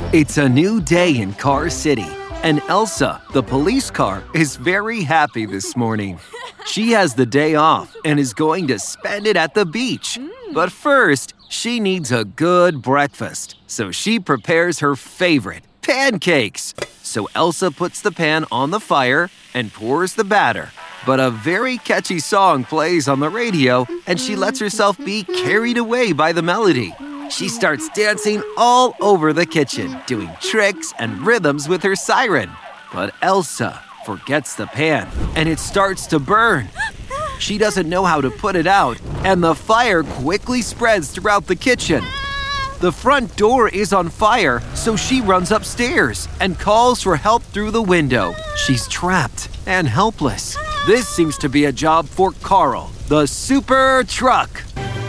It's a new day in Car City, and Elsa, the police car, is very happy this morning. She has the day off and is going to spend it at the beach. But first, she needs a good breakfast, so she prepares her favorite, pancakes. So Elsa puts the pan on the fire and pours the batter. But a very catchy song plays on the radio, and she lets herself be carried away by the melody. She starts dancing all over the kitchen, doing tricks and rhythms with her siren. But Elsa forgets the pan, and it starts to burn. She doesn't know how to put it out, and the fire quickly spreads throughout the kitchen. The front door is on fire, so she runs upstairs and calls for help through the window. She's trapped and helpless. This seems to be a job for Carl, the super truck.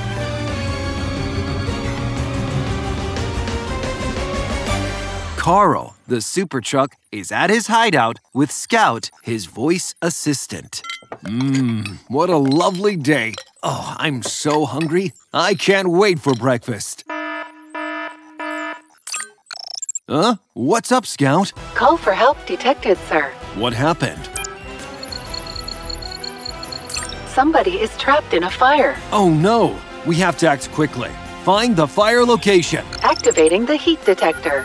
Carl, the super truck, is at his hideout with Scout, his voice assistant. What a lovely day. Oh, I'm so hungry. I can't wait for breakfast. What's up, Scout? Call for help detected, sir. What happened? Somebody is trapped in a fire. Oh no, we have to act quickly. Find the fire location. Activating the heat detector.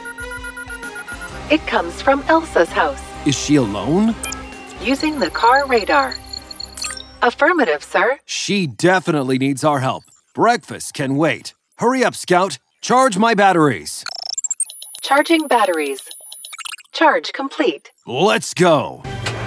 It comes from Elsa's house. Is she alone? Using the car radar. Affirmative, sir. She definitely needs our help. Breakfast can wait. Hurry up, Scout. Charge my batteries. Charging batteries. Charge complete. Let's go.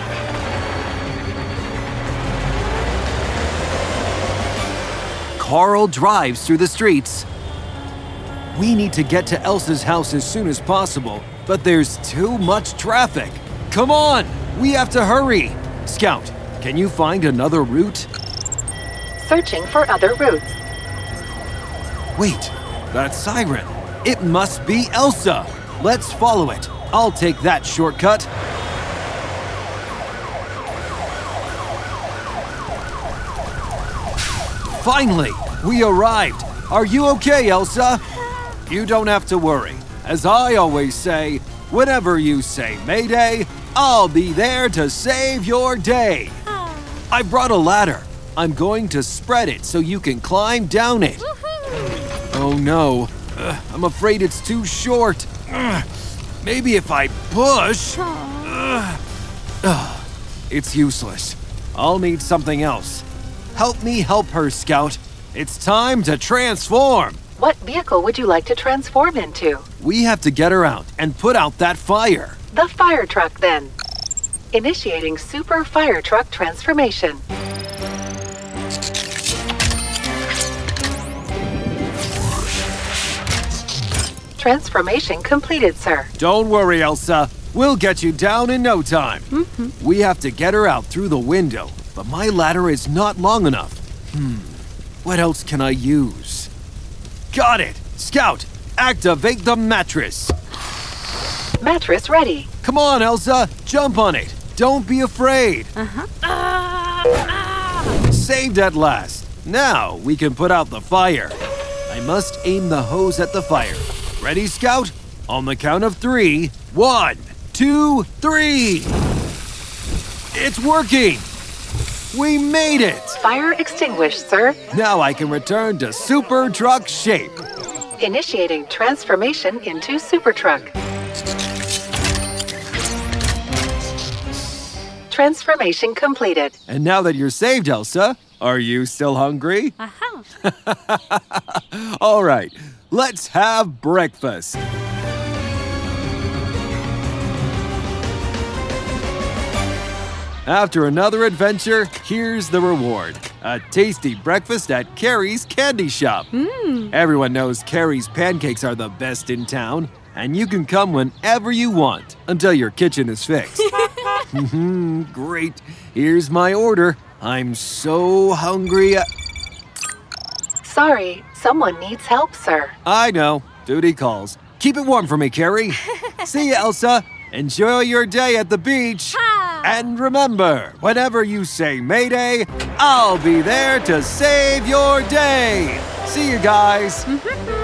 Carl drives through the streets. We need to get to Elsa's house as soon as possible, but there's too much traffic. Come on, we have to hurry. Scout, can you find another route? Searching for other routes. Wait, that siren. It must be Elsa. Let's follow it. I'll take that shortcut. Finally, we arrived. Are you okay, Elsa? You don't have to worry. As I always say, whenever you say Mayday, I'll be there to save your day. I brought a ladder. I'm going to spread it so you can climb down it. Oh no, I'm afraid it's too short. Maybe if I push. It's useless. I'll need something else. Help me help her, Scout. It's time to transform. What vehicle would you like to transform into? We have to get her out and put out that fire. The fire truck, then. Initiating super fire truck transformation. Transformation completed, sir. Don't worry, Elsa. We'll get you down in no time. We have to get her out through the window, but my ladder is not long enough. What else can I use? Got it! Scout, activate the mattress. Mattress ready. Come on, Elsa, jump on it. Don't be afraid. Saved at last. Now we can put out the fire. I must aim the hose at the fire. Ready, Scout? On the count of 3. 1, 2, 3. It's working. We made it. Fire extinguished, sir. Now I can return to super truck shape. Initiating transformation into super truck. Transformation completed. And now that you're saved, Elsa, are you still hungry? All right, let's have breakfast. After another adventure, here's the reward. A tasty breakfast at Carrie's Candy Shop. Everyone knows Carrie's pancakes are the best in town, and you can come whenever you want until your kitchen is fixed. Great. Here's my order. I'm so hungry. Sorry, someone needs help, sir. I know. Duty calls. Keep it warm for me, Carrie. See ya, Elsa. Enjoy your day at the beach. And remember, whenever you say Mayday, I'll be there to save your day. See you guys.